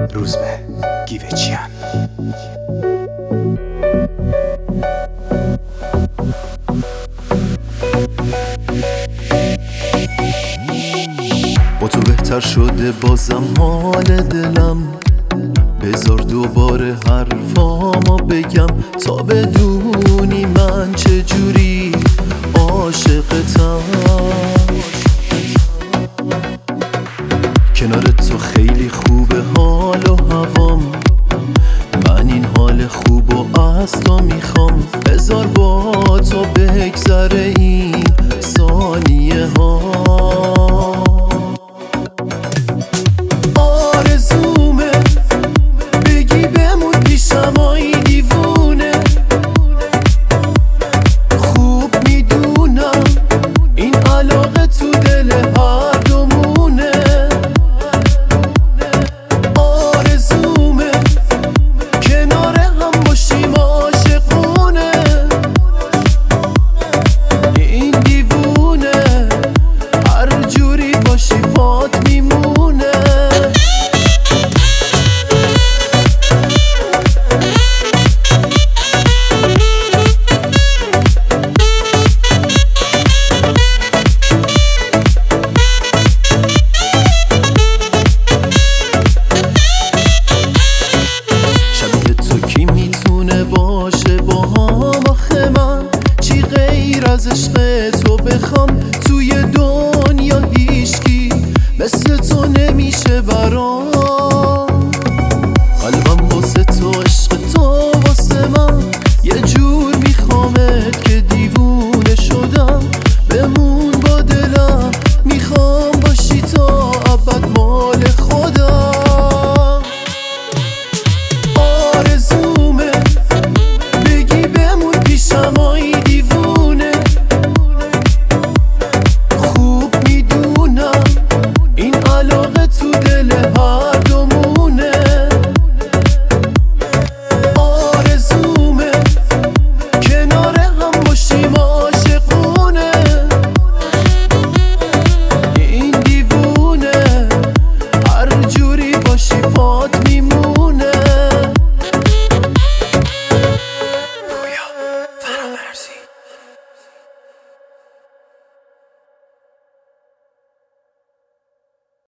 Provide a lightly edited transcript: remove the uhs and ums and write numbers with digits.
روزبه گیوچیان. با تو بهتر شده بازم حال دلم، بذار دوباره حرفامو بگم تا بدونی من چجوری عاشقتم. کنار تو خیلی خوبه حال و هوام، من این حال خوب و از تو میخوام. بذار با تو بگذره این ثانیه ها. آرزومه بگی بمون پیشم، آی دیوونه. خوب میدونم این علاقه تو دل هر دومونه. آرزومه کنار هم باشیم عاشقونه. این دیوونه هر جوری باشی پات میمونه. باشه با هم آخه من چی غیر از عشق تو بخوام. توی دنیا هیچکی مثل تو نمیشه برام. قلبم واسه تو، عشق تو واسه من یه جور میخوامت که دیوونه شدم. بمون با دلم، میخوام باشی تا ابد مال خودم. آرزومه آی دیوونه. خوب میدونم این علاقه تو دل هر دومونه. آرزومه کنار هم باشیم عاشقونه. این دیوونه هر جوری باشی پات میمونه.